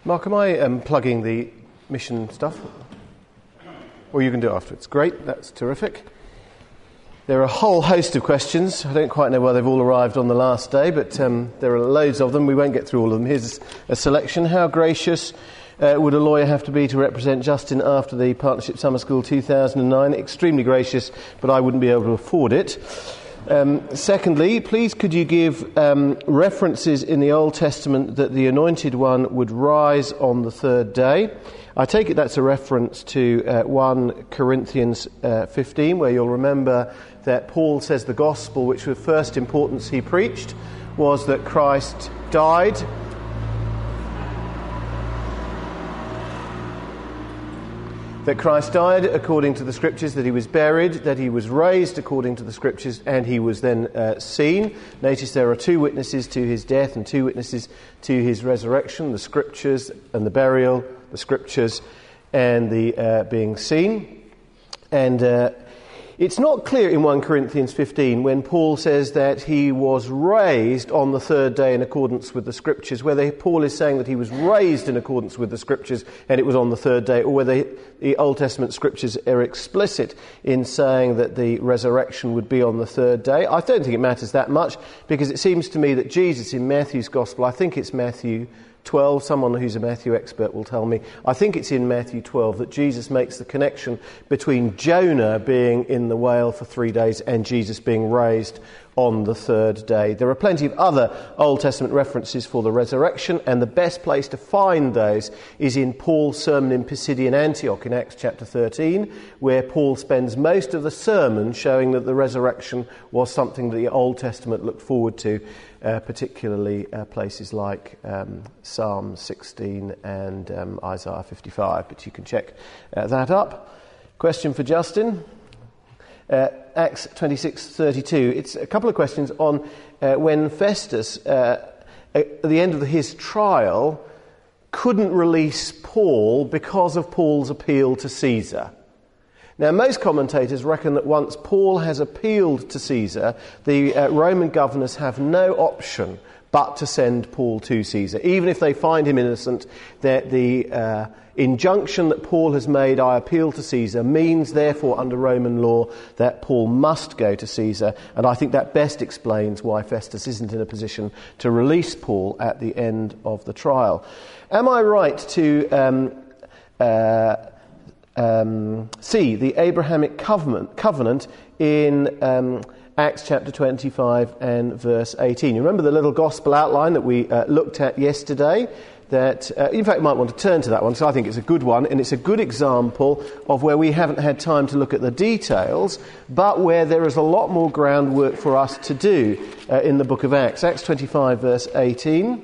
Mark, am I plugging the mission stuff? Or you can do it afterwards. Great, that's terrific. There are a whole host of questions. I don't quite know why they've all arrived on the last day, but there are loads of them. We won't get through all of them. Here's a selection. How gracious would a lawyer have to be to represent Justin after the Partnership Summer School 2009? Extremely gracious, but I wouldn't be able to afford it. Secondly, please could you give references in the Old Testament that the Anointed One would rise on the third day? I take it that's a reference to 1 Corinthians 15, where you'll remember that Paul says the gospel, which was first importance he preached, was that Christ died. That Christ died according to the Scriptures, that he was buried, that he was raised according to the Scriptures, and he was then seen. Notice there are 2 witnesses to his death and 2 witnesses to his resurrection, the Scriptures and the burial, the Scriptures and the being seen. And it's not clear in 1 Corinthians 15 when Paul says that he was raised on the third day in accordance with the Scriptures, whether Paul is saying that he was raised in accordance with the Scriptures and it was on the third day, or whether the Old Testament Scriptures are explicit in saying that the resurrection would be on the third day. I don't think it matters that much, because it seems to me that Jesus in Matthew's Gospel, I think it's Matthew 12, someone who's a Matthew expert will tell me, I think it's in Matthew 12 that Jesus makes the connection between Jonah being in the whale for 3 days and Jesus being raised on the third day. There are plenty of other Old Testament references for the resurrection, and the best place to find those is in Paul's sermon in Pisidian Antioch in Acts chapter 13, where Paul spends most of the sermon showing that the resurrection was something that the Old Testament looked forward to, particularly places like Psalm 16 and Isaiah 55, but you can check that up. Question for Justin. Acts 26:32. It's a couple of questions on when Festus, at the end of his trial, couldn't release Paul because of Paul's appeal to Caesar. Now, most commentators reckon that once Paul has appealed to Caesar, the Roman governors have no option but to send Paul to Caesar. Even if they find him innocent, that the injunction that Paul has made, I appeal to Caesar, means therefore under Roman law that Paul must go to Caesar. And I think that best explains why Festus isn't in a position to release Paul at the end of the trial. Am I right to see the Abrahamic covenant in Acts chapter 25 and verse 18. You remember the little gospel outline that we looked at yesterday? That, in fact, you might want to turn to that one, because I think it's a good one, and it's a good example of where we haven't had time to look at the details, but where there is a lot more groundwork for us to do in the book of Acts. Acts 25 verse 18.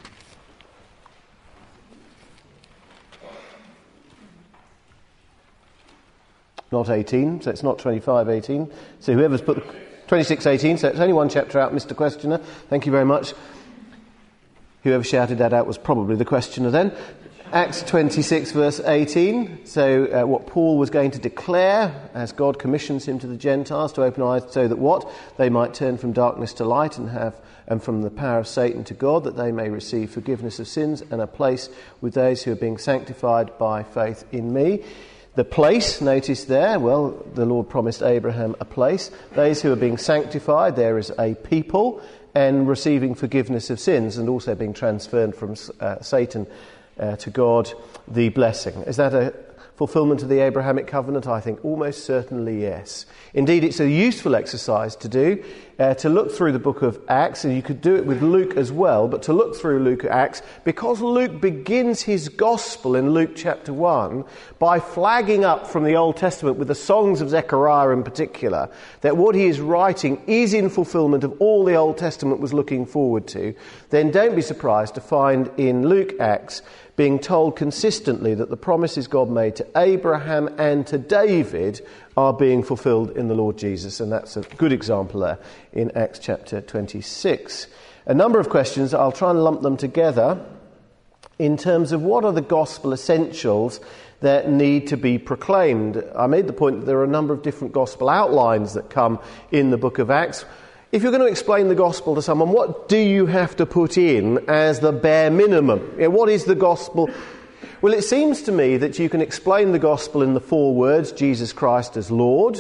Not 18, so it's not 25:18. So whoever's put 26:18, so it's only one chapter out, Mr. Questioner. Thank you very much. Whoever shouted that out was probably the questioner then. Acts 26 verse 18. So what Paul was going to declare as God commissions him to the Gentiles to open eyes so that what? They might turn from darkness to light and from the power of Satan to God, that they may receive forgiveness of sins and a place with those who are being sanctified by faith in me. The place, notice there, well, the Lord promised Abraham a place. Those who are being sanctified, there is a people, and receiving forgiveness of sins, and also being transferred from Satan to God, the blessing. Is that a fulfillment of the Abrahamic covenant? I think almost certainly yes. Indeed, it's a useful exercise to do, to look through the book of Acts, and you could do it with Luke as well, but to look through Luke Acts, because Luke begins his gospel in Luke chapter 1 by flagging up from the Old Testament with the songs of Zechariah in particular, that what he is writing is in fulfillment of all the Old Testament was looking forward to, then don't be surprised to find in Luke Acts being told consistently that the promises God made to Abraham and to David are being fulfilled in the Lord Jesus. And that's a good example there in Acts chapter 26. A number of questions, I'll try and lump them together in terms of what are the gospel essentials that need to be proclaimed. I made the point that there are a number of different gospel outlines that come in the book of Acts. if you're going to explain the gospel to someone, what do you have to put in as the bare minimum? What is the gospel? Well, it seems to me that you can explain the gospel in the 4 words, Jesus Christ as Lord,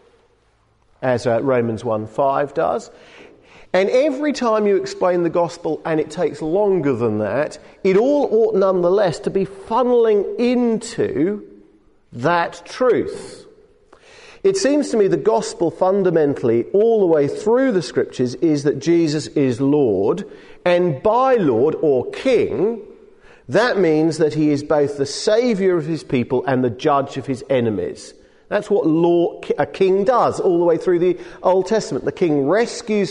as Romans 1:5 does. And every time you explain the gospel, and it takes longer than that, it all ought nonetheless to be funneling into that truth. It seems to me the gospel fundamentally, all the way through the scriptures, is that Jesus is Lord, and by Lord, or King, that means that he is both the saviour of his people and the judge of his enemies. That's what a king does all the way through the Old Testament. The king rescues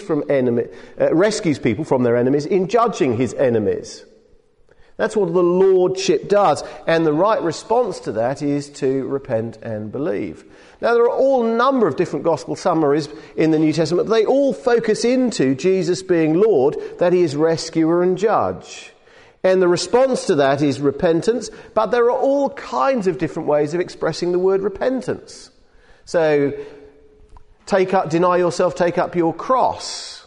people from their enemies in judging his enemies. That's what the lordship does. And the right response to that is to repent and believe. Now, there are all number of different gospel summaries in the New Testament. They all focus into Jesus being Lord, that he is rescuer and judge. And the response to that is repentance, but there are all kinds of different ways of expressing the word repentance. So, deny yourself, take up your cross.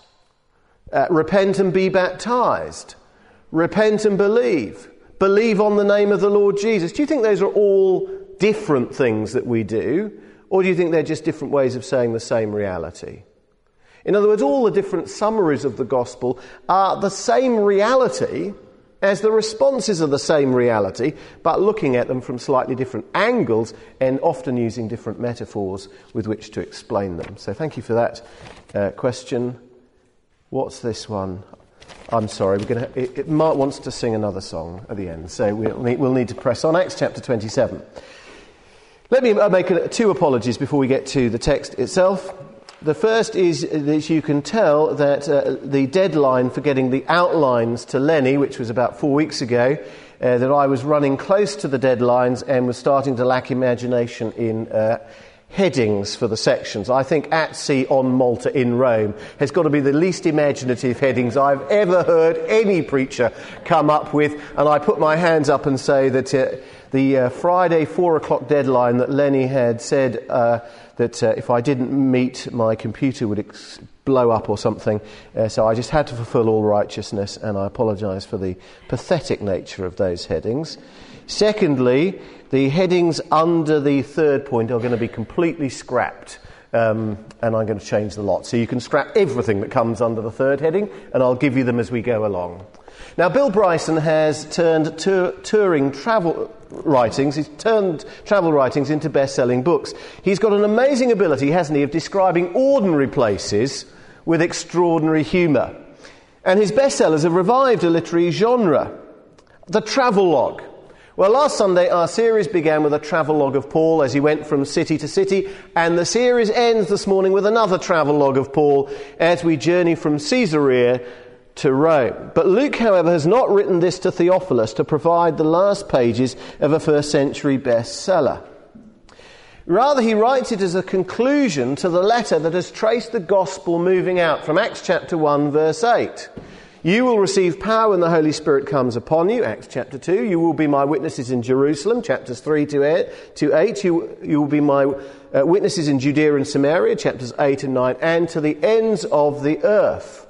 Repent and be baptized. Repent and believe. Believe on the name of the Lord Jesus. Do you think those are all different things that we do? Or do you think they're just different ways of saying the same reality? In other words, all the different summaries of the gospel are the same reality as the responses are the same reality, but looking at them from slightly different angles and often using different metaphors with which to explain them. So thank you for that question. What's this one? I'm sorry, Mark wants to sing another song at the end, so we'll need to press on. Acts chapter 27. Let me make 2 apologies before we get to the text itself. The first is that you can tell that the deadline for getting the outlines to Lenny, which was about 4 weeks ago, that I was running close to the deadlines and was starting to lack imagination in headings for the sections. I think At Sea, on Malta, in Rome has got to be the least imaginative headings I've ever heard any preacher come up with, and I put my hands up and say that the Friday 4 o'clock deadline that Lenny had said that if I didn't meet, my computer would blow up or something. So I just had to fulfill all righteousness, and I apologise for the pathetic nature of those headings. Secondly, the headings under the third point are going to be completely scrapped, and I'm going to change the lot. So you can scrap everything that comes under the third heading, and I'll give you them as we go along. Now, Bill Bryson has turned touring travel writings, he's turned travel writings into best-selling books. He's got an amazing ability, hasn't he, of describing ordinary places with extraordinary humour. And his bestsellers have revived a literary genre, the travelogue. Well, last Sunday our series began with a travelogue of Paul as he went from city to city, and the series ends this morning with another travelogue of Paul as we journey from Caesarea to Rome. But Luke, however, has not written this to Theophilus to provide the last pages of a first century bestseller. Rather, he writes it as a conclusion to the letter that has traced the gospel moving out from Acts chapter 1, verse 8. You will receive power when the Holy Spirit comes upon you, Acts chapter 2. You will be my witnesses in Jerusalem, chapters 3 to 8. You will be my witnesses in Judea and Samaria, chapters 8 and 9, and to the ends of the earth.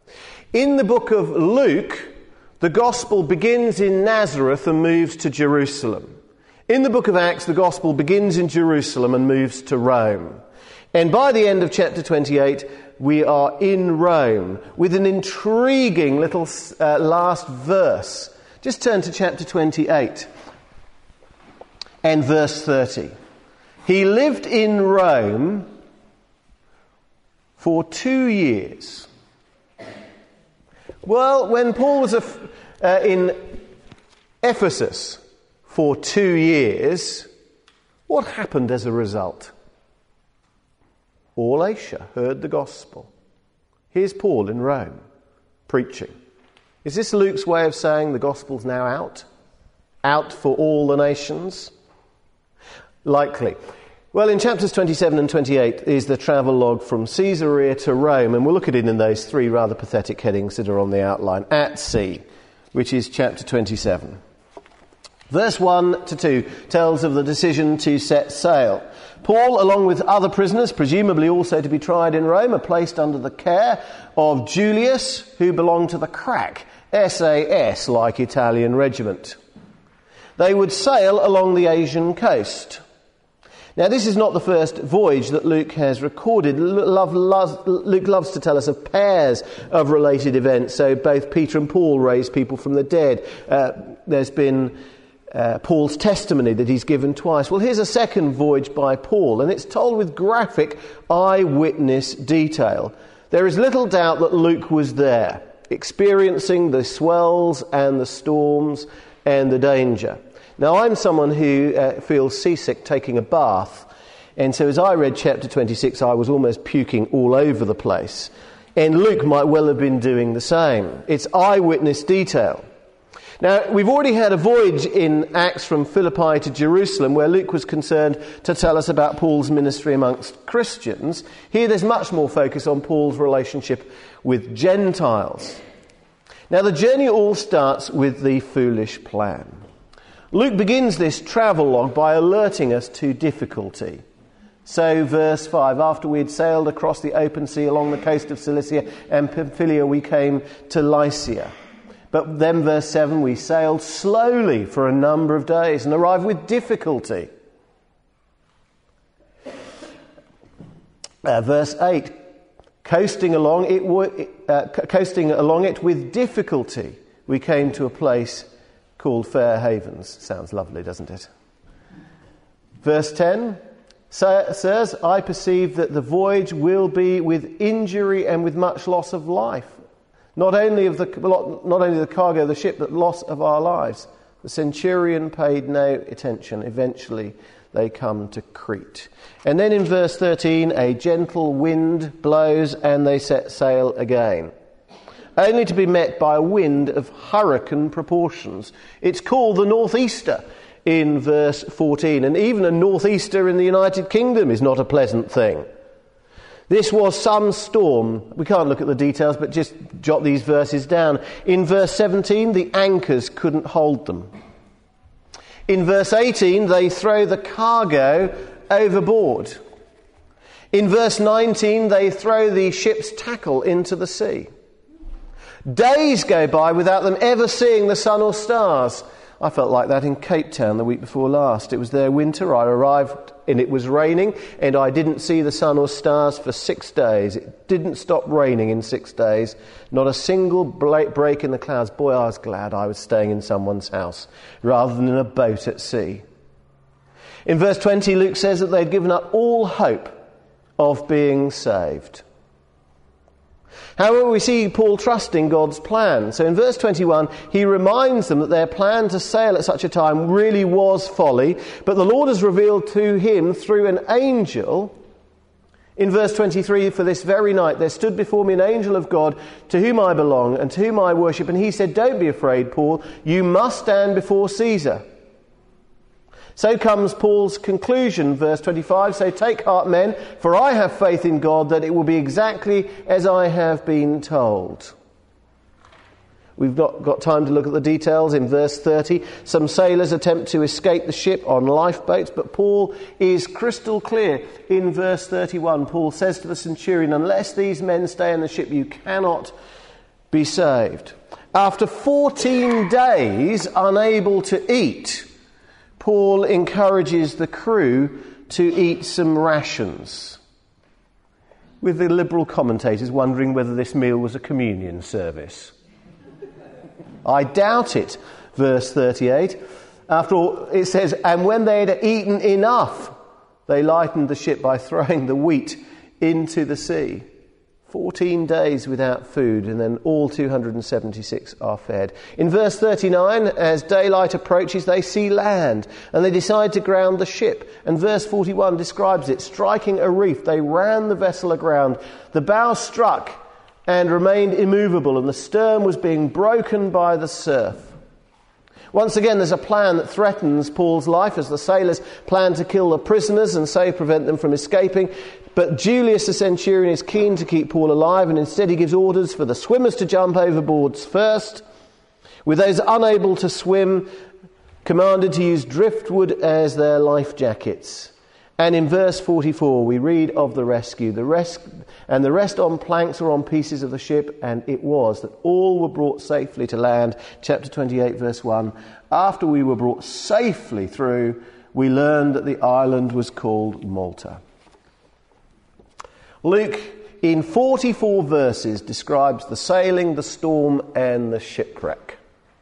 In the book of Luke, the gospel begins in Nazareth and moves to Jerusalem. In the book of Acts, the gospel begins in Jerusalem and moves to Rome. And by the end of chapter 28, we are in Rome with an intriguing little last verse. Just turn to chapter 28 and verse 30. He lived in Rome for 2 years. Well, when Paul was in Ephesus for 2 years, what happened as a result? All Asia heard the gospel. Here's Paul in Rome, preaching. Is this Luke's way of saying the gospel's now out? Out for all the nations? Likely. Well, in chapters 27 and 28 is the travelogue from Caesarea to Rome, and we'll look at it in those 3 rather pathetic headings that are on the outline. At sea, which is chapter 27. Verse 1 to 2 tells of the decision to set sail. Paul, along with other prisoners, presumably also to be tried in Rome, are placed under the care of Julius, who belonged to the crack SAS, like Italian regiment. They would sail along the Asian coast. Now, this is not the first voyage that Luke has recorded. Luke loves to tell us of pairs of related events. So both Peter and Paul raised people from the dead. There's been Paul's testimony that he's given twice. Well, here's a second voyage by Paul, and it's told with graphic eyewitness detail. There is little doubt that Luke was there, experiencing the swells and the storms and the danger. Now, I'm someone who feels seasick taking a bath, and so as I read chapter 26, I was almost puking all over the place. And Luke might well have been doing the same. It's eyewitness detail. Now, we've already had a voyage in Acts from Philippi to Jerusalem where Luke was concerned to tell us about Paul's ministry amongst Christians. Here there's much more focus on Paul's relationship with Gentiles. Now, the journey all starts with the foolish plan. Luke begins this travelogue by alerting us to difficulty. So, verse 5, after we had sailed across the open sea along the coast of Cilicia and Pamphylia, we came to Lycia. But then, verse 7, we sailed slowly for a number of days and arrived with difficulty. Verse 8, coasting along it with difficulty, we came to a place called Fair Havens. Sounds lovely, doesn't it? Verse 10, sirs, I perceive that the voyage will be with injury and with much loss of life. Not only the cargo of the ship, but loss of our lives. The centurion paid no attention. Eventually, they come to Crete. And then in verse 13, a gentle wind blows and they set sail again, only to be met by a wind of hurricane proportions. It's called the northeaster in verse 14. And even a northeaster in the United Kingdom is not a pleasant thing. This was some storm. We can't look at the details, but just jot these verses down. In verse 17, the anchors couldn't hold them. In verse 18, they throw the cargo overboard. In verse 19, they throw the ship's tackle into the sea. Days go by without them ever seeing the sun or stars. I felt like that in Cape Town the week before last. It was their winter. I arrived and it was raining and I didn't see the sun or stars for 6 days. It didn't stop raining in 6 days. Not a single break in the clouds. Boy, I was glad I was staying in someone's house rather than in a boat at sea. In verse 20, Luke says that they'd given up all hope of being saved. However, we see Paul trusting God's plan. So in verse 21, he reminds them that their plan to sail at such a time really was folly, but the Lord has revealed to him through an angel. In verse 23, for this very night there stood before me an angel of God to whom I belong and to whom I worship. And he said, don't be afraid, Paul, you must stand before Caesar. So comes Paul's conclusion, verse 25. So take heart, men, for I have faith in God that it will be exactly as I have been told. We've not got time to look at the details. In verse 30, some sailors attempt to escape the ship on lifeboats, but Paul is crystal clear. In verse 31, Paul says to the centurion, unless these men stay in the ship, you cannot be saved. After 14 days unable to eat, Paul encourages the crew to eat some rations, with the liberal commentators wondering whether this meal was a communion service. I doubt it, verse 38. After all, it says, and when they had eaten enough, they lightened the ship by throwing the wheat into the sea. 14 days without food, and then all 276 are fed. In verse 39, as daylight approaches, they see land, and they decide to ground the ship. And verse 41 describes it. Striking a reef, they ran the vessel aground. The bow struck and remained immovable, and the stern was being broken by the surf. Once again, there's a plan that threatens Paul's life as the sailors plan to kill the prisoners and so prevent them from escaping. But Julius the centurion is keen to keep Paul alive, and instead he gives orders for the swimmers to jump overboard first, with those unable to swim commanded to use driftwood as their life jackets. And in verse 44 we read of the rescue. The rest on planks or on pieces of the ship, and it was that all were brought safely to land. Chapter 28 verse 1. After we were brought safely through, we learned that the island was called Malta. Luke, in 44 verses, describes the sailing, the storm, and the shipwreck.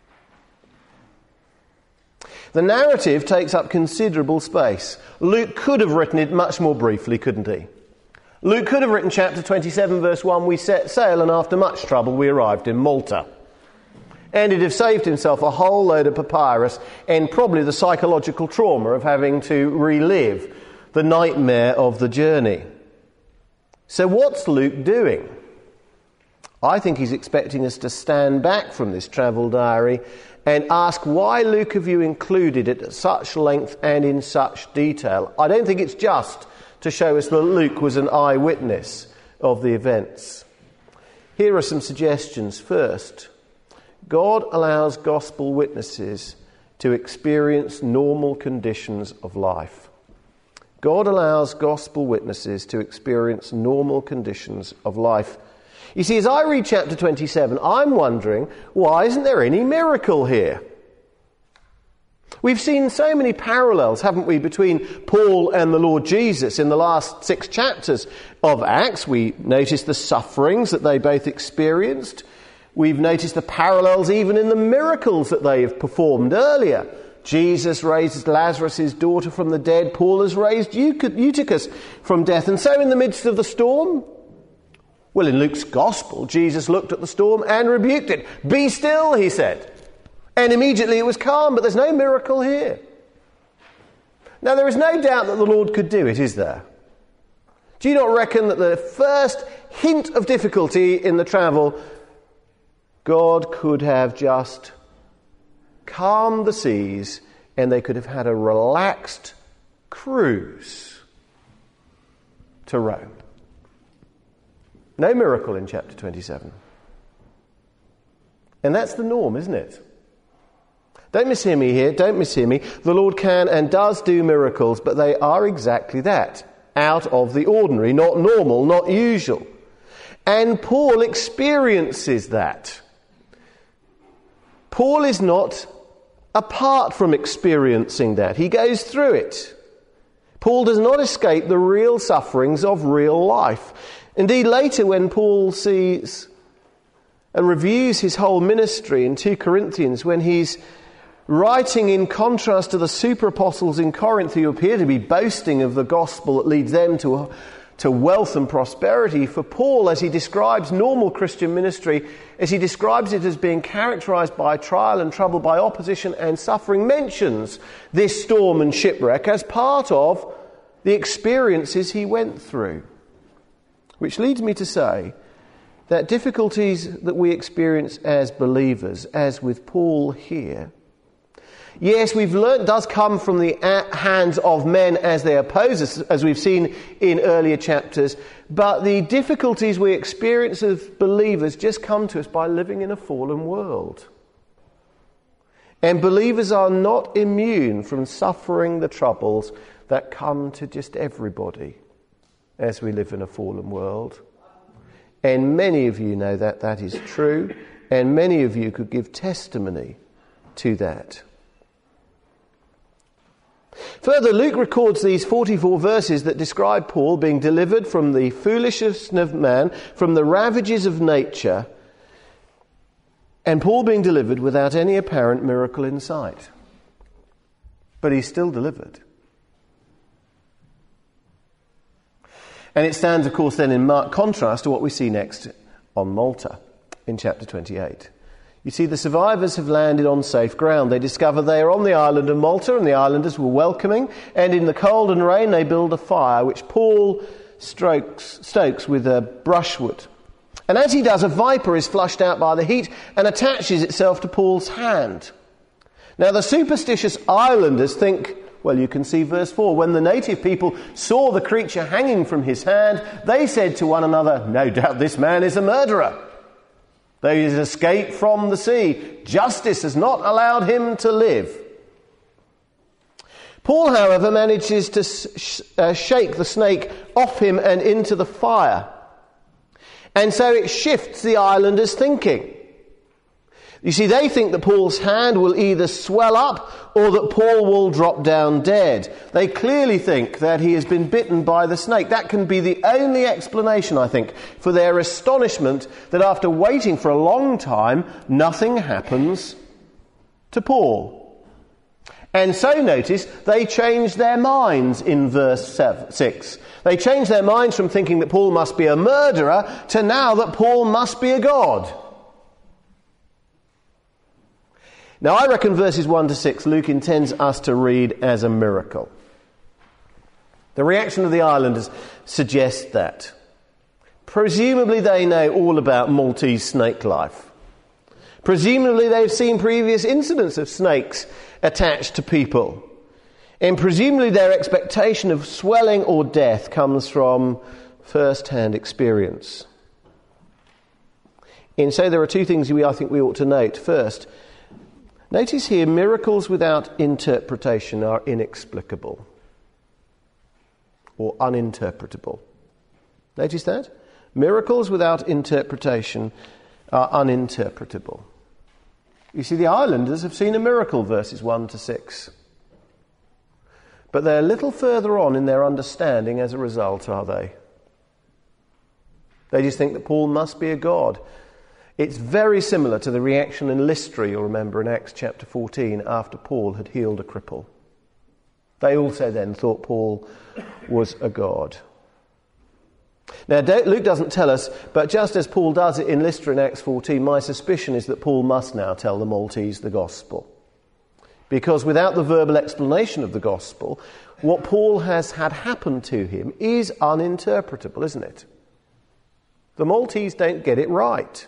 The narrative takes up considerable space. Luke could have written it much more briefly, couldn't he? Luke could have written chapter 27 verse 1, we set sail and after much trouble we arrived in Malta. And he'd have saved himself a whole load of papyrus and probably the psychological trauma of having to relive the nightmare of the journey. So what's Luke doing? I think he's expecting us to stand back from this travel diary and ask, why, Luke, have you included it at such length and in such detail? I don't think it's just to show us that Luke was an eyewitness of the events. Here are some suggestions. First, God allows gospel witnesses to experience normal conditions of life. God allows gospel witnesses to experience normal conditions of life. You see, as I read chapter 27, I'm wondering, why isn't there any miracle here? We've seen so many parallels, haven't we, between Paul and the Lord Jesus in the last 6 chapters of Acts. We noticed the sufferings that they both experienced. We've noticed the parallels even in the miracles that they have performed earlier. Jesus raised Lazarus' daughter from the dead. Paul has raised Eutychus from death. And so in the midst of the storm, well, in Luke's Gospel, Jesus looked at the storm and rebuked it. Be still, he said. And immediately it was calm, but there's no miracle here. Now, there is no doubt that the Lord could do it, is there? Do you not reckon that the first hint of difficulty in the travel, God could have just calmed the seas and they could have had a relaxed cruise to Rome? No miracle in chapter 27. And that's the norm, isn't it? Don't mishear me here, don't mishear me. The Lord can and does do miracles, but they are exactly that. Out of the ordinary, not normal, not usual. And Paul experiences that. Paul is not apart from experiencing that. He goes through it. Paul does not escape the real sufferings of real life. Indeed, later when Paul sees and reviews his whole ministry in 2 Corinthians, when he's writing in contrast to the super apostles in Corinth who appear to be boasting of the gospel that leads them to wealth and prosperity, for Paul, as he describes normal Christian ministry, as he describes it as being characterized by trial and trouble, by opposition and suffering, mentions this storm and shipwreck as part of the experiences he went through. Which leads me to say that difficulties that we experience as believers, as with Paul here, yes, we've learnt does come from the hands of men as they oppose us, as we've seen in earlier chapters, but the difficulties we experience as believers just come to us by living in a fallen world. And believers are not immune from suffering the troubles that come to just everybody as we live in a fallen world. And many of you know that that is true, and many of you could give testimony to that. Further, Luke records these 44 verses that describe Paul being delivered from the foolishness of man, from the ravages of nature, and Paul being delivered without any apparent miracle in sight. But he's still delivered. And it stands, of course, then in marked contrast to what we see next on Malta in chapter 28. You see, the survivors have landed on safe ground. They discover they are on the island of Malta, and the islanders were welcoming, and in the cold and rain they build a fire, which Paul stokes with a brushwood. And as he does, a viper is flushed out by the heat and attaches itself to Paul's hand. Now, the superstitious islanders think, well, you can see verse 4. When the native people saw the creature hanging from his hand, they said to one another, no doubt this man is a murderer. Though he has escaped from the sea, justice has not allowed him to live. Paul, however, manages to shake the snake off him and into the fire. And so it shifts the islanders' thinking. You see, they think that Paul's hand will either swell up or that Paul will drop down dead. They clearly think that he has been bitten by the snake. That can be the only explanation, I think, for their astonishment that after waiting for a long time, nothing happens to Paul. And so notice, they change their minds in verse 6. They change their minds from thinking that Paul must be a murderer to now that Paul must be a god. Now, I reckon verses 1 to 6, Luke intends us to read as a miracle. The reaction of the islanders suggests that. Presumably they know all about Maltese snake life. Presumably they've seen previous incidents of snakes attached to people. And presumably their expectation of swelling or death comes from first-hand experience. And so there are two things I think we ought to note. First, notice here, miracles without interpretation are inexplicable or uninterpretable. Notice that? Miracles without interpretation are uninterpretable. You see, the islanders have seen a miracle, verses 1 to 6. But they're a little further on in their understanding as a result, are they? They just think that Paul must be a god. It's very similar to the reaction in Lystra, you'll remember, in Acts chapter 14, after Paul had healed a cripple. They also then thought Paul was a god. Now, Luke doesn't tell us, but just as Paul does it in Lystra in Acts 14, my suspicion is that Paul must now tell the Maltese the gospel. Because without the verbal explanation of the gospel, what Paul has had happen to him is uninterpretable, isn't it? The Maltese don't get it right.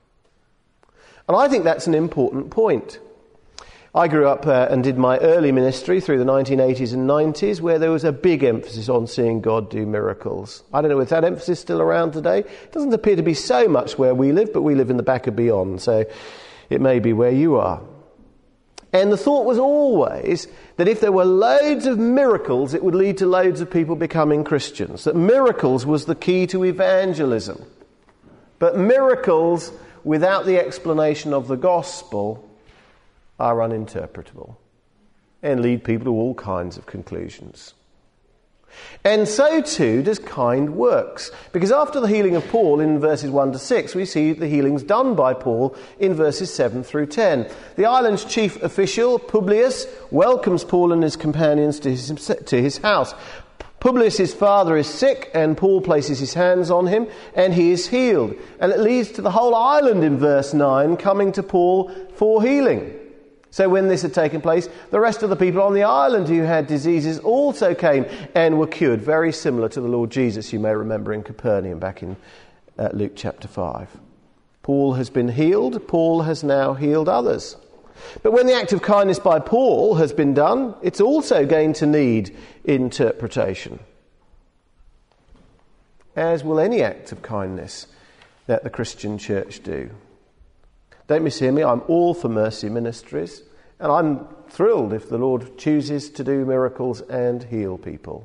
And I think that's an important point. I grew up and did my early ministry through the 1980s and 90s where there was a big emphasis on seeing God do miracles. I don't know if that emphasis is still around today. It doesn't appear to be so much where we live, but we live in the back of beyond, so it may be where you are. And the thought was always that if there were loads of miracles, it would lead to loads of people becoming Christians. That miracles was the key to evangelism. But miracles without the explanation of the gospel are uninterpretable and lead people to all kinds of conclusions. And so too does kind works. Because after the healing of Paul in verses 1 to 6, we see the healings done by Paul in verses 7 through 10. The island's chief official, Publius, welcomes Paul and his companions to his house. Publius' father is sick, and Paul places his hands on him, and he is healed. And it leads to the whole island in verse 9 coming to Paul for healing. So when this had taken place, the rest of the people on the island who had diseases also came and were cured, very similar to the Lord Jesus, you may remember, in Capernaum back in Luke chapter 5. Paul has been healed. Paul has now healed others. But when the act of kindness by Paul has been done, it's also going to need interpretation, as will any act of kindness that the Christian church do. Don't mishear me, I'm all for mercy ministries, and I'm thrilled if the Lord chooses to do miracles and heal people.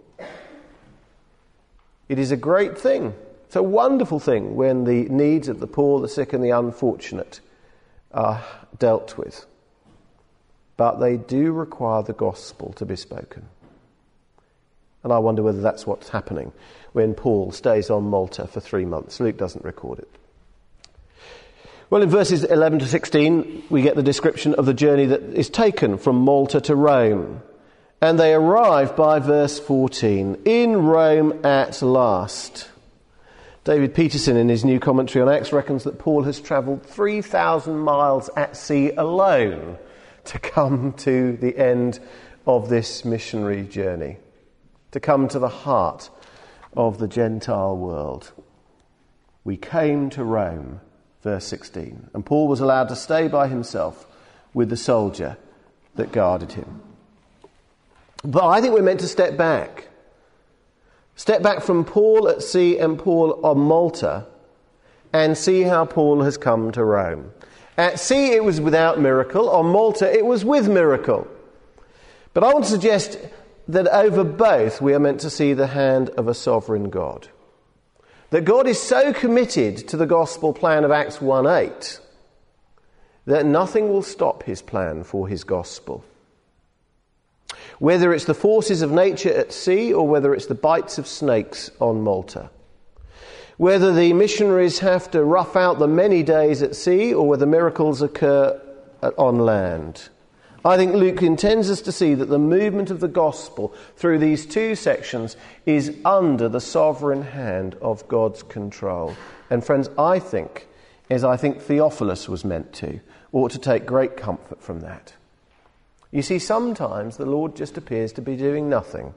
It is a great thing. It's a wonderful thing when the needs of the poor, the sick and the unfortunate are dealt with. But they do require the gospel to be spoken. And I wonder whether that's what's happening when Paul stays on Malta for 3 months. Luke doesn't record it. Well, in verses 11 to 16, we get the description of the journey that is taken from Malta to Rome. And they arrive by verse 14, in Rome at last. David Peterson, in his new commentary on Acts, reckons that Paul has travelled 3,000 miles at sea alone to come to the end of this missionary journey, to come to the heart of the Gentile world. We came to Rome, verse 16, and Paul was allowed to stay by himself with the soldier that guarded him. But I think we're meant to step back from Paul at sea and Paul on Malta, and see how Paul has come to Rome. At sea it was without miracle, on Malta it was with miracle. But I want to suggest that over both we are meant to see the hand of a sovereign God. That God is so committed to the gospel plan of Acts 1:8 that nothing will stop his plan for his gospel. Whether it's the forces of nature at sea or whether it's the bites of snakes on Malta. Whether the missionaries have to rough out the many days at sea or whether miracles occur on land. I think Luke intends us to see that the movement of the gospel through these two sections is under the sovereign hand of God's control. And friends, I think, as I think Theophilus was meant to, ought to take great comfort from that. You see, sometimes the Lord just appears to be doing nothing.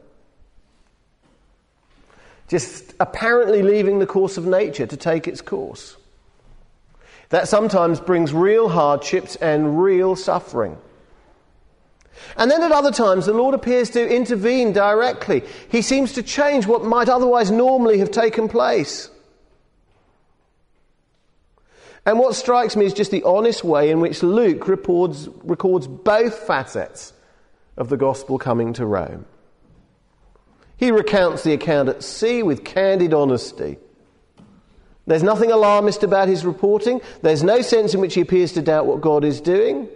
Just apparently leaving the course of nature to take its course. That sometimes brings real hardships and real suffering. And then at other times the Lord appears to intervene directly. He seems to change what might otherwise normally have taken place. And what strikes me is just the honest way in which Luke records both facets of the gospel coming to Rome. He recounts the account at sea with candid honesty. There's nothing alarmist about his reporting. There's no sense in which he appears to doubt what God is doing.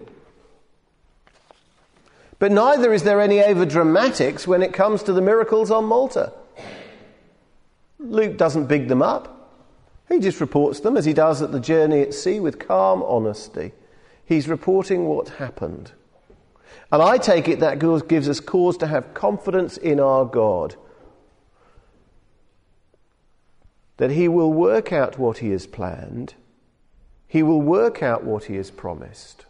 But neither is there any over-dramatics when it comes to the miracles on Malta. Luke doesn't big them up. He just reports them as he does at the journey at sea with calm honesty. He's reporting what happened. And I take it that gives us cause to have confidence in our God. That he will work out what he has planned. He will work out what he has promised.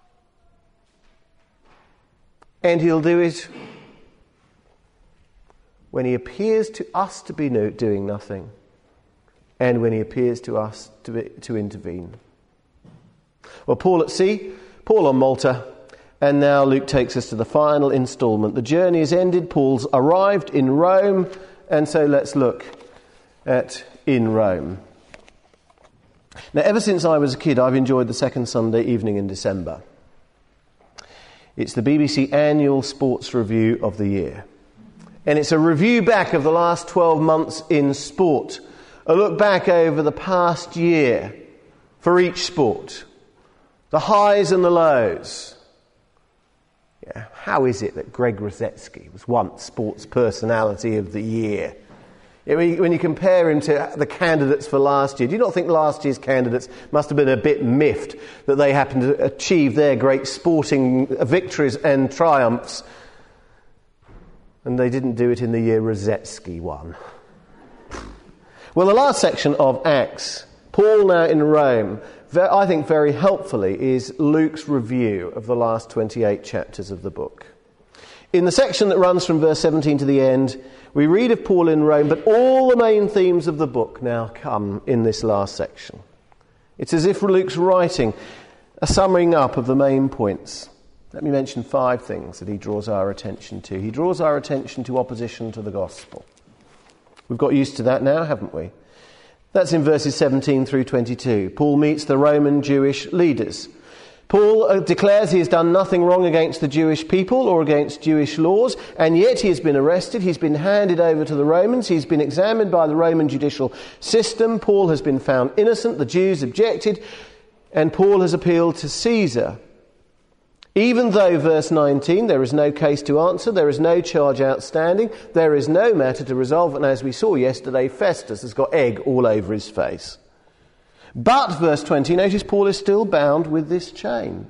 And he'll do it when he appears to us to be doing nothing. And when he appears to us to intervene. Well, Paul at sea, Paul on Malta, and now Luke takes us to the final instalment. The journey is ended, Paul's arrived in Rome, and so let's look at in Rome. Now, ever since I was a kid, I've enjoyed the second Sunday evening in December. It's the BBC annual sports review of the year. And it's a review back of the last 12 months in sport. A look back over the past year for each sport. The highs and the lows. Yeah, how is it that Greg Rosetsky was once Sports Personality of the Year? When you compare him to the candidates for last year, do you not think last year's candidates must have been a bit miffed that they happened to achieve their great sporting victories and triumphs and they didn't do it in the year Rosetsky won? Well, the last section of Acts, Paul now in Rome, I think very helpfully is Luke's review of the last 28 chapters of the book. In the section that runs from verse 17 to the end, we read of Paul in Rome, but all the main themes of the book now come in this last section. It's as if Luke's writing a summing up of the main points. Let me mention 5 things that he draws our attention to. He draws our attention to opposition to the gospel. We've got used to that now, haven't we? That's in verses 17 through 22. Paul meets the Roman Jewish leaders. Paul declares he has done nothing wrong against the Jewish people or against Jewish laws, and yet he has been arrested, he's been handed over to the Romans, he's been examined by the Roman judicial system. Paul has been found innocent, the Jews objected, and Paul has appealed to Caesar. Even though, verse 19, there is no case to answer, there is no charge outstanding, there is no matter to resolve, and as we saw yesterday, Festus has got egg all over his face. But, verse 20, notice Paul is still bound with this chain.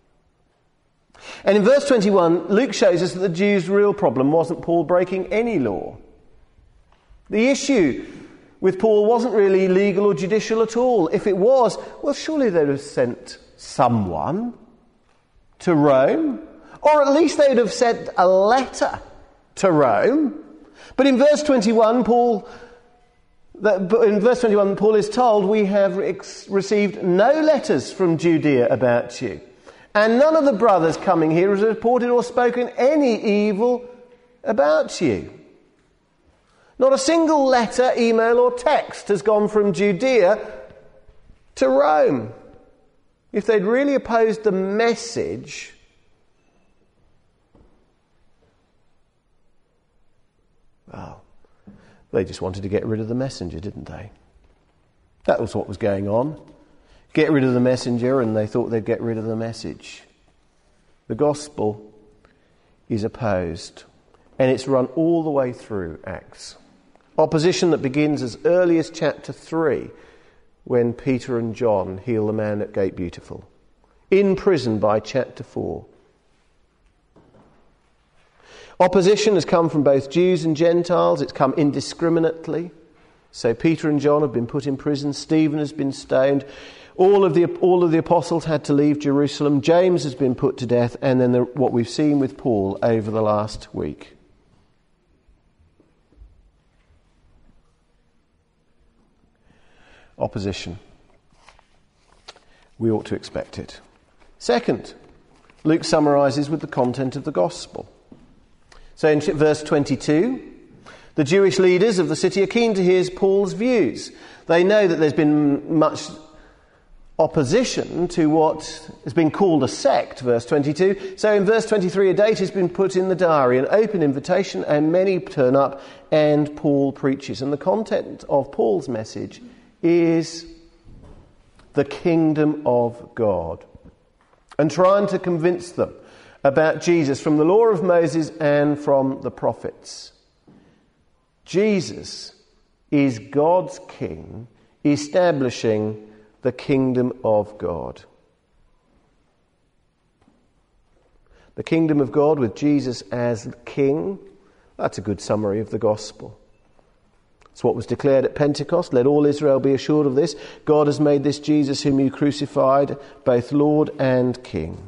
And in verse 21, Luke shows us that the Jews' real problem wasn't Paul breaking any law. The issue with Paul wasn't really legal or judicial at all. If it was, well, surely they'd have sent someone to Rome, or at least they'd have sent a letter to Rome. But in verse 21, Paul is told, we have received no letters from Judea about you. And none of the brothers coming here has reported or spoken any evil about you. Not a single letter, email or text has gone from Judea to Rome. If they'd really opposed the message, Well, they just wanted to get rid of the messenger, didn't they? That was what was going on. Get rid of the messenger, and they thought they'd get rid of the message. The gospel is opposed, and it's run all the way through Acts. Opposition that begins as early as chapter 3, when Peter and John heal the man at Gate Beautiful. In prison by chapter 4. Opposition has come from both Jews and Gentiles. It's come indiscriminately. So Peter and John have been put in prison. Stephen has been stoned. All of the apostles had to leave Jerusalem. James has been put to death. And then what we've seen with Paul over the last week. Opposition. We ought to expect it. Second, Luke summarises with the content of the gospel. So in verse 22, the Jewish leaders of the city are keen to hear Paul's views. They know that there's been much opposition to what has been called a sect, verse 22. So in verse 23, a date has been put in the diary, an open invitation, and many turn up, and Paul preaches. And the content of Paul's message is the kingdom of God, and trying to convince them about Jesus from the law of Moses and from the prophets. Jesus is God's king, establishing the kingdom of God. The kingdom of God with Jesus as king, that's a good summary of the gospel. It's what was declared at Pentecost. Let all Israel be assured of this. God has made this Jesus whom you crucified both Lord and King.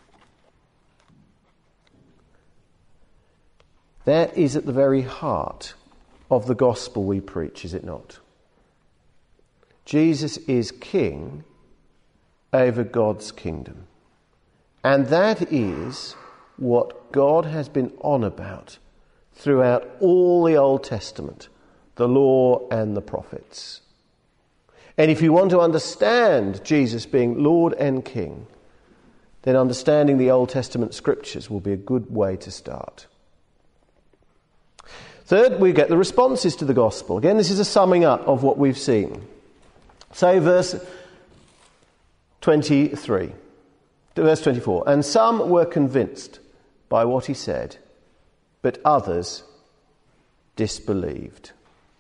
That is at the very heart of the gospel we preach, is it not? Jesus is king over God's kingdom. And that is what God has been on about throughout all the Old Testament, the law and the prophets. And if you want to understand Jesus being Lord and King, then understanding the Old Testament scriptures will be a good way to start. Third, we get the responses to the gospel. Again, this is a summing up of what we've seen. So verse 23, verse 24. And some were convinced by what he said, but others disbelieved.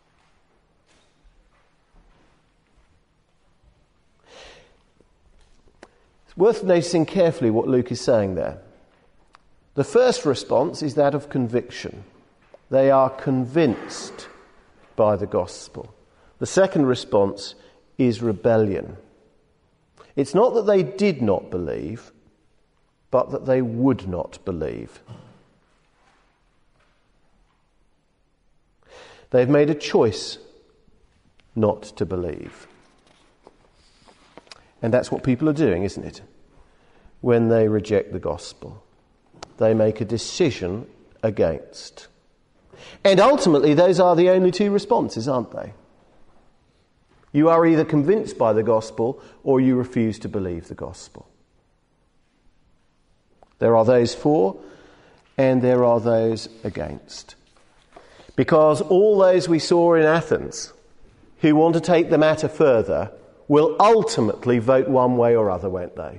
It's worth noticing carefully what Luke is saying there. The first response is that of conviction. They are convinced by the gospel. The second response is rebellion. It's not that they did not believe, but that they would not believe. They've made a choice not to believe. And that's what people are doing, isn't it? When they reject the gospel. They make a decision against. And ultimately, those are the only two responses, aren't they? You are either convinced by the gospel or you refuse to believe the gospel. There are those for and there are those against. Because all those we saw in Athens who want to take the matter further will ultimately vote one way or other, won't they?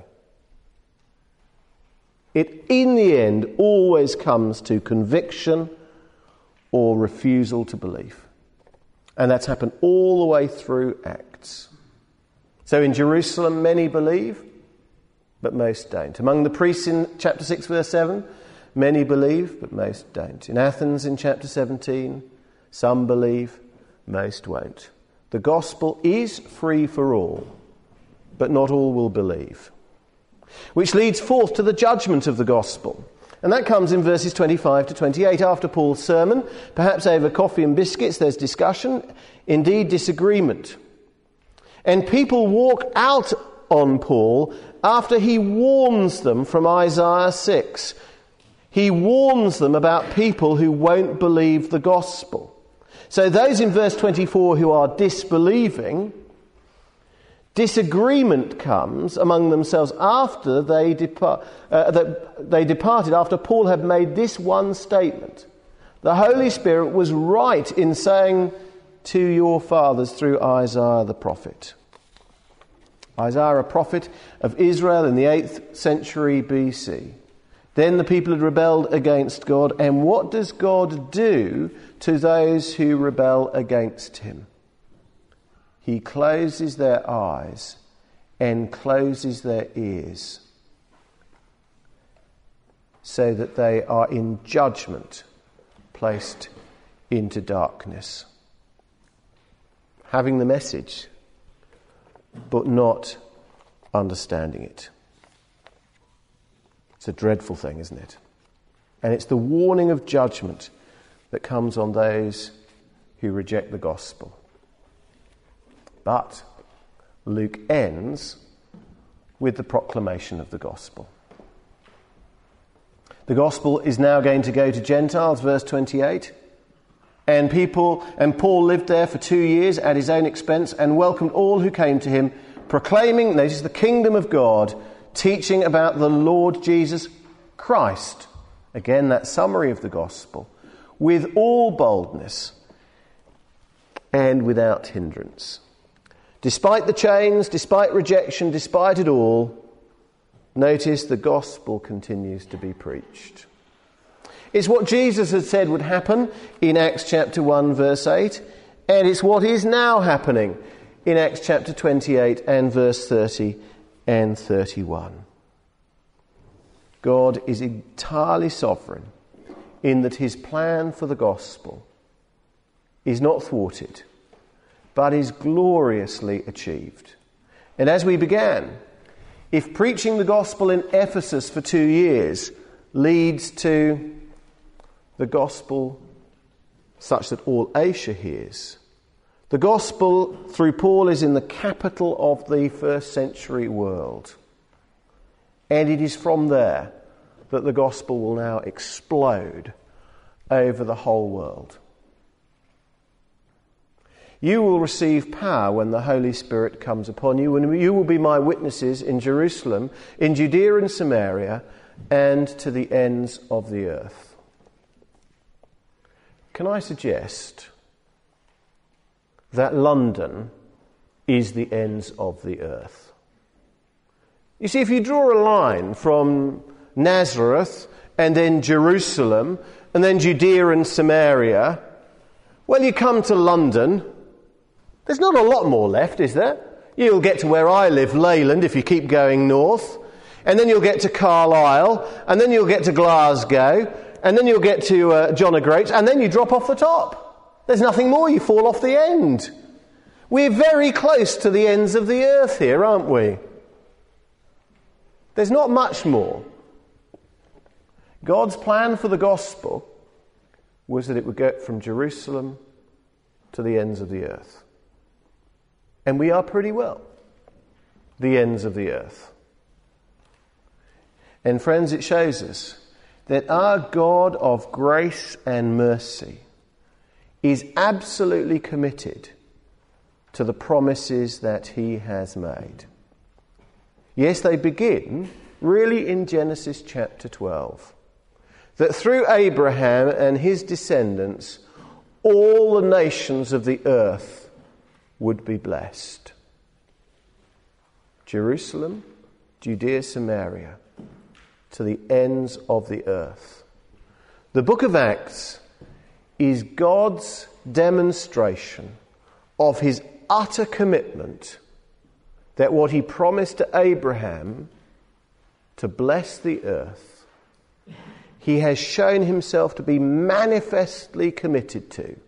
It, in the end, always comes to conviction or refusal to believe. And that's happened all the way through Acts. So in Jerusalem, many believe, but most don't. Among the priests in chapter 6, verse 7, many believe, but most don't. In Athens, in chapter 17, some believe, most won't. The gospel is free for all, but not all will believe. Which leads forth to the judgment of the gospel. And that comes in verses 25 to 28. After Paul's sermon, perhaps over coffee and biscuits, there's discussion, indeed disagreement. And people walk out on Paul after he warns them from Isaiah 6. He warns them about people who won't believe the gospel. So those in verse 24 who are disbelieving, disagreement comes among themselves after they departed, after Paul had made this one statement. The Holy Spirit was right in saying to your fathers through Isaiah the prophet. Isaiah, a prophet of Israel in the 8th century BC. Then the people had rebelled against God. And what does God do to those who rebel against him? He closes their eyes and closes their ears so that they are in judgment placed into darkness. Having the message, but not understanding it. It's a dreadful thing, isn't it? And it's the warning of judgment that comes on those who reject the gospel. But Luke ends with the proclamation of the gospel. The gospel is now going to go to Gentiles, verse 28. And Paul lived there for 2 years at his own expense and welcomed all who came to him, proclaiming, notice, the kingdom of God, teaching about the Lord Jesus Christ. Again, that summary of the gospel. With all boldness and without hindrance. Despite the chains, despite rejection, despite it all, notice the gospel continues to be preached. It's what Jesus had said would happen in Acts chapter 1 verse 8, and it's what is now happening in Acts chapter 28 and verse 30 and 31. God is entirely sovereign in that his plan for the gospel is not thwarted, but is gloriously achieved. And as we began, if preaching the gospel in Ephesus for 2 years leads to the gospel such that all Asia hears, the gospel through Paul is in the capital of the first century world. And it is from there that the gospel will now explode over the whole world. You will receive power when the Holy Spirit comes upon you, and you will be my witnesses in Jerusalem, in Judea and Samaria, and to the ends of the earth. Can I suggest that London is the ends of the earth? You see, if you draw a line from Nazareth and then Jerusalem and then Judea and Samaria, well, you come to London. There's not a lot more left, is there? You'll get to where I live, Leyland, if you keep going north. And then you'll get to Carlisle. And then you'll get to Glasgow. And then you'll get to John O'Groats. And then you drop off the top. There's nothing more. You fall off the end. We're very close to the ends of the earth here, aren't we? There's not much more. God's plan for the gospel was that it would go from Jerusalem to the ends of the earth. And we are pretty well the ends of the earth. And friends, it shows us that our God of grace and mercy is absolutely committed to the promises that he has made. Yes, they begin really in Genesis chapter 12. That through Abraham and his descendants, all the nations of the earth would be blessed. Jerusalem, Judea, Samaria, to the ends of the earth. The book of Acts is God's demonstration of his utter commitment that what he promised to Abraham to bless the earth, he has shown himself to be manifestly committed to.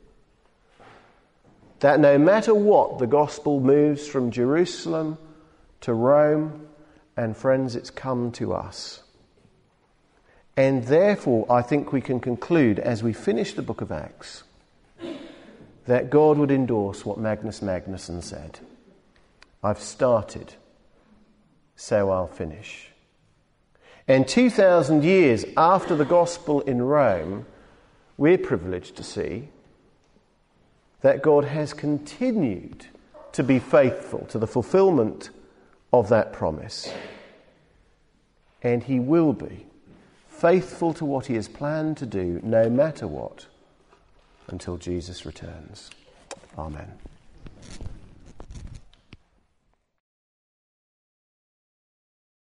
That no matter what, the gospel moves from Jerusalem to Rome, and friends, it's come to us. And therefore, I think we can conclude, as we finish the book of Acts, that God would endorse what Magnus Magnusson said. I've started, so I'll finish. And 2,000 years after the gospel in Rome, we're privileged to see that God has continued to be faithful to the fulfillment of that promise. And he will be faithful to what he has planned to do, no matter what, until Jesus returns. Amen.